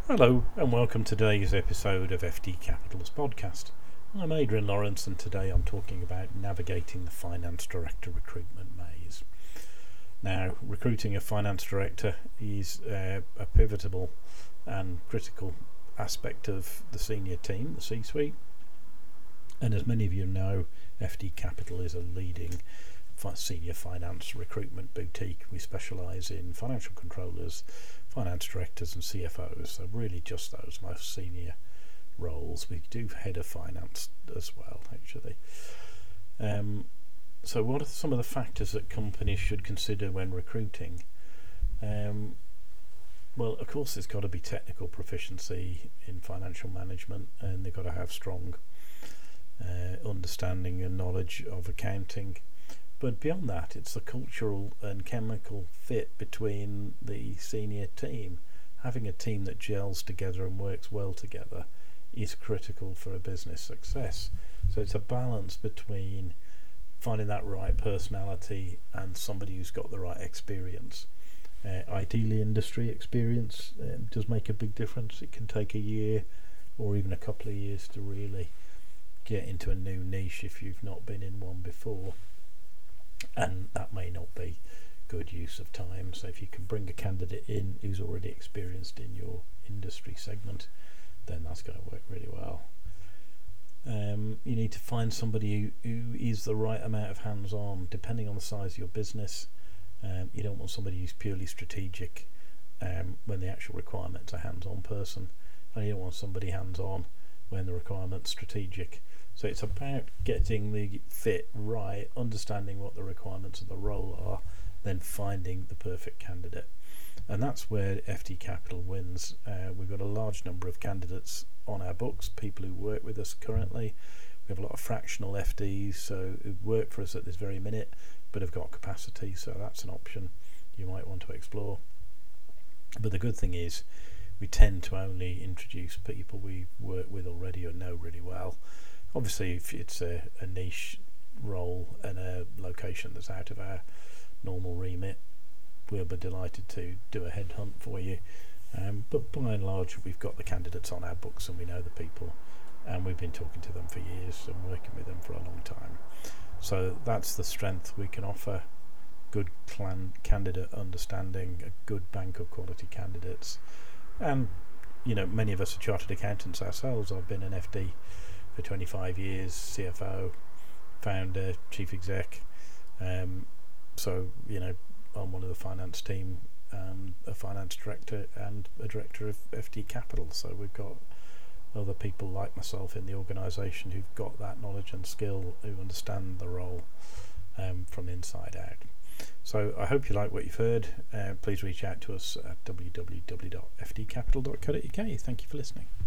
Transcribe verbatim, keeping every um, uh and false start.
Hello and welcome to today's episode of F D Capital's podcast. I'm Adrian Lawrence and today I'm talking about navigating the finance director recruitment maze. Now, recruiting a finance director is uh, a pivotal and critical aspect of the senior team, the C-suite. And as many of you know, F D Capital is a leading senior finance recruitment boutique. We specialise in financial controllers, finance directors and C F Os, so really just those most senior roles. We do head of finance as well, actually. Um, so what are some of the factors that companies should consider when recruiting? Um, well, of course, there's got to be technical proficiency in financial management, and they've got to have strong uh, understanding and knowledge of accounting. But beyond that, it's the cultural and chemical fit between the senior team. Having a team that gels together and works well together is critical for a business success. So it's a balance between finding that right personality and somebody who's got the right experience. Uh, ideally, industry experience uh, does make a big difference. It can take a year or even a couple of years to really get into a new niche if you've not been in one before. And that may not be good use of time. So if you can bring a candidate in who's already experienced in your industry segment, then that's going to work really well. Um, you need to find somebody who, who is the right amount of hands-on, depending on the size of your business. Um, you don't want somebody who's purely strategic um, when the actual requirement's a hands-on person, and you don't want somebody hands-on when the requirement's strategic. So it's about getting the fit right, understanding what the requirements of the role are, then finding the perfect candidate. And that's where F D Capital wins. Uh, we've got a large number of candidates on our books, people who work with us currently. We have a lot of fractional F Ds, so who work for us at this very minute, but have got capacity, so that's an option you might want to explore. But the good thing is, we tend to only introduce people we work with already or know really well. Obviously, if it's a, a niche role and a location that's out of our normal remit, we'll be delighted to do a headhunt for you. Um, but by and large, we've got the candidates on our books and we know the people, and we've been talking to them for years and working with them for a long time. So that's the strength we can offer: good clan candidate understanding, a good bank of quality candidates. And you know, many of us are chartered accountants ourselves. I've been an F D for twenty-five years, C F O, founder, chief exec. Um, so you know, I'm one of the finance team, um, a finance director, and a director of F D Capital. So we've got other people like myself in the organisation who've got that knowledge and skill, who understand the role um, from inside out. So I hope you like what you've heard. Uh, please reach out to us at w w w dot f d capital dot co dot u k. Thank you for listening.